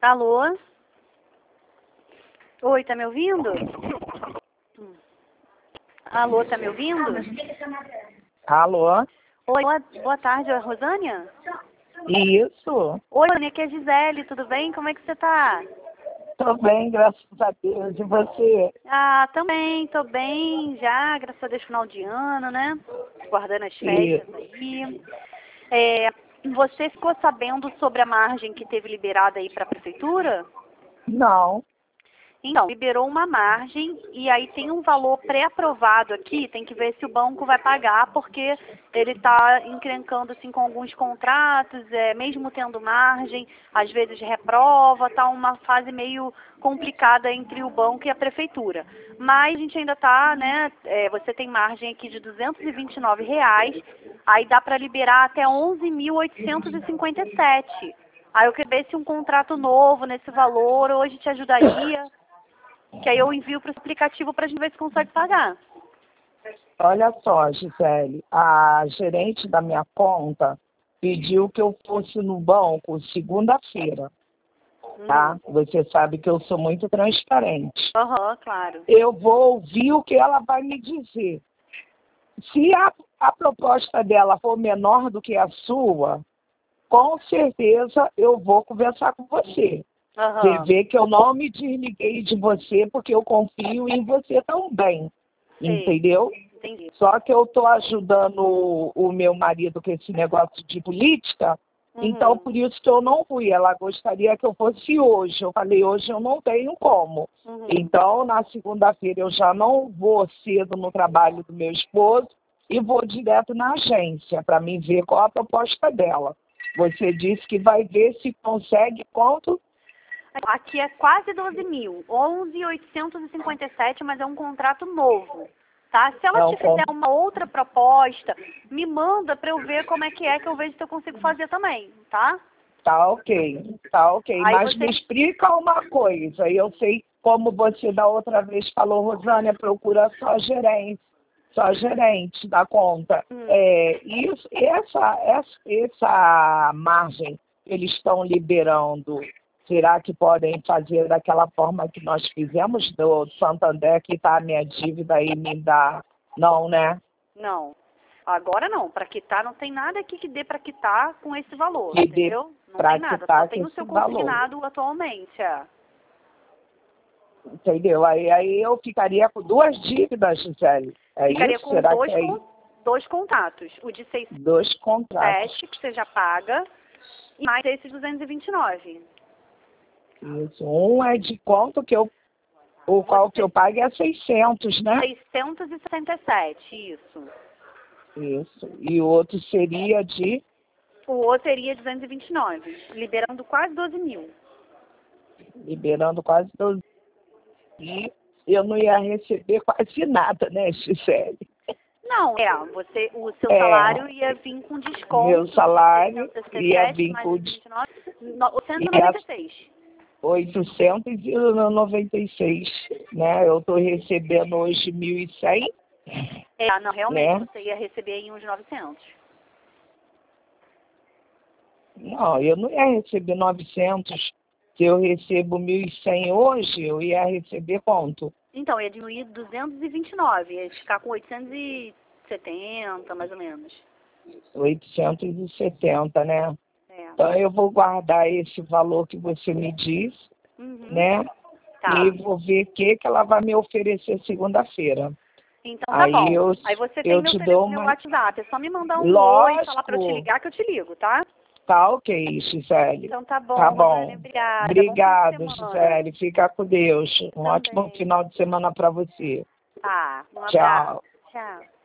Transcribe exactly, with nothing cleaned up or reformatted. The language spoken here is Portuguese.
Alô? Oi, tá me ouvindo? Hum. Alô, tá me ouvindo? Alô? Oi, boa, boa tarde, é a Rosânia? Isso. Oi, Rosânia, aqui é a Gisele, tudo bem? Como é que você tá? Tô bem, graças a Deus. E você? Ah, também, tô bem já, graças a Deus, final de ano, né? Guardando as festas aí. É, você ficou sabendo sobre a margem que teve liberada aí para a prefeitura? Não. Então, liberou uma margem e aí tem um valor pré-aprovado aqui, tem que ver se o banco vai pagar, porque ele está encrencando assim, com alguns contratos, é, mesmo tendo margem, às vezes reprova, está uma fase meio complicada entre o banco e a prefeitura. Mas a gente ainda está, né, é, você tem margem aqui de duzentos e vinte e nove reais, aí dá para liberar até onze mil oitocentos e cinquenta e sete. Aí eu queria ver se um contrato novo nesse valor hoje te ajudaria. Que aí eu envio para o aplicativo para a gente ver se consegue pagar. Olha só, Gisele, a gerente da minha conta pediu que eu fosse no banco segunda-feira, tá? Hum. Você sabe que eu sou muito transparente. Aham, uhum, claro. Eu vou ouvir o que ela vai me dizer. Se a, a proposta dela for menor do que a sua, com certeza eu vou conversar com você. Uhum. Você vê que eu não me desliguei de você porque eu confio em você também. Sei. Entendeu? Entendi. Só que eu estou ajudando o, o meu marido com esse negócio de política, Uhum. então por isso que eu não fui. Ela gostaria que eu fosse hoje. Eu falei, hoje eu não tenho como. Uhum. Então, na segunda-feira eu já não vou cedo no trabalho do meu esposo e vou direto na agência para mim ver qual a proposta dela. Você disse que vai ver se consegue quanto? Aqui é quase doze mil, onze mil oitocentos e cinquenta e sete, mas é um contrato novo, tá? Se ela Não, te fizer uma outra proposta, me manda para eu ver como é que é, que eu vejo se eu consigo fazer também, tá? Tá ok, tá ok. Aí Mas você... me explica uma coisa. Eu sei como você da outra vez falou, Rosânia, procura só gerente, só gerente da conta. Hum. É, isso, essa, essa, essa margem que eles estão liberando, será que podem fazer daquela forma que nós fizemos do Santander, que está a minha dívida e me dá? Não, né? Não. Agora não. Para quitar, não tem nada aqui que dê para quitar com esse valor, Que entendeu? Não para tem nada. quitar Só tem o esse seu valor. consignado atualmente. É. Entendeu? Aí, aí eu ficaria com duas dívidas, Gisele. É Ficaria isso? com Será dois, que é con isso? dois contratos. O de seiscentos Dois e contratos. sete, que você já paga, e mais esses duzentos e vinte e nove. Isso. Um é de quanto que eu... O qual que eu pago é seiscentos, né? seiscentos e sessenta e sete, isso. Isso. E o outro seria de... O outro seria duzentos e vinte e nove, liberando quase doze mil. Liberando quase doze. E eu não ia receber quase nada, né, Gisele? Não, é, você, o seu É, salário ia vir com desconto meu salário de seiscentos e ia sessenta e sete vir mais com... os vinte e nove, oitocentos e E noventa e seis. oitocentos e noventa e seis, né? Eu estou recebendo hoje mil e cem. É, não, realmente, Né? você ia receber em uns novecentos. Não, eu não ia receber novecentos. Se eu recebo mil e cem hoje, eu ia receber quanto? Então, ia diminuir duzentos e vinte e nove, ia ficar com oitocentos e setenta, mais ou menos. oitocentos e setenta, né? É. Então eu vou guardar esse valor que você me diz, Uhum. né? Tá. E vou ver o que, que ela vai me oferecer segunda-feira. Então tá Aí bom. eu, Aí você tem eu meu, te tele... dou meu uma... WhatsApp, é só me mandar um oi e falar pra eu te Lógico. ligar que eu te ligo, tá? Tá ok, Gisele. Então tá bom, Tá Rosane, bom. obrigada. Bom fim de Obrigado, semana. Gisele. Fica com Deus. Um ótimo Também. final de semana para você. Tá, um abraço. Tchau. Tchau.